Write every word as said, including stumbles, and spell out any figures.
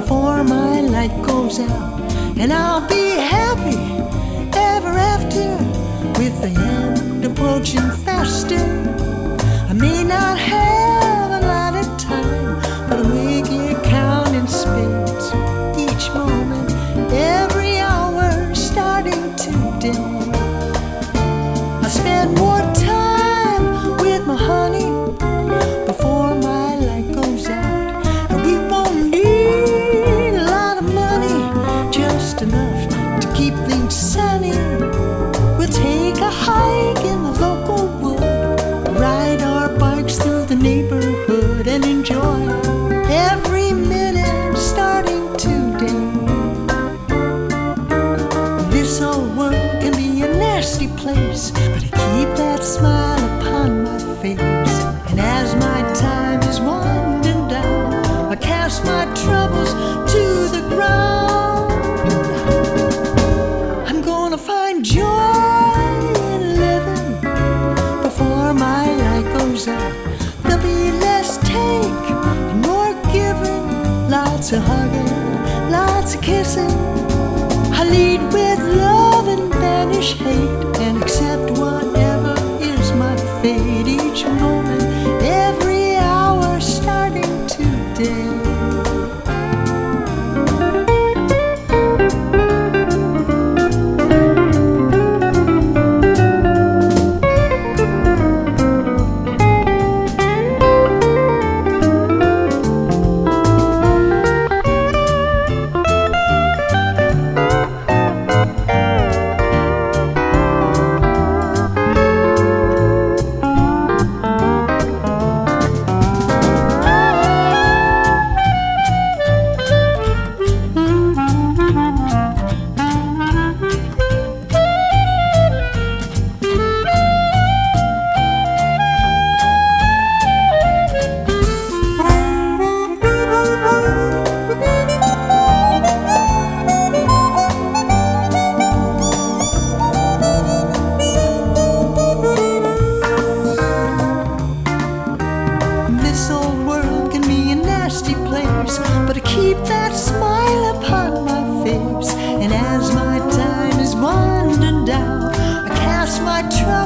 before my light goes out, and I'll be happy ever after with the end approaching faster. I may not have a lot of time, but we get counting spades each moment, every hour starting to dim. I spend more time with my honey before my light goes out, and we won't need a lot of money, just enough to keep things sunny. We'll take a hike in the local wood, ride our bikes through the neighborhood, and enjoy every minute starting today. This old world can be a nasty place, but I keep that smile upon my face. And as my time is winding down, I cast my troubles to the ground. I'm gonna find joy in living before my light goes out. There'll be less take and more giving, lots of hugging, lots of kissing. I lead with love and banish hate, and accept whatever is my fate each moment, every hour starting today. But I keep that smile upon my face, and as my time is winding down, I cast my troubles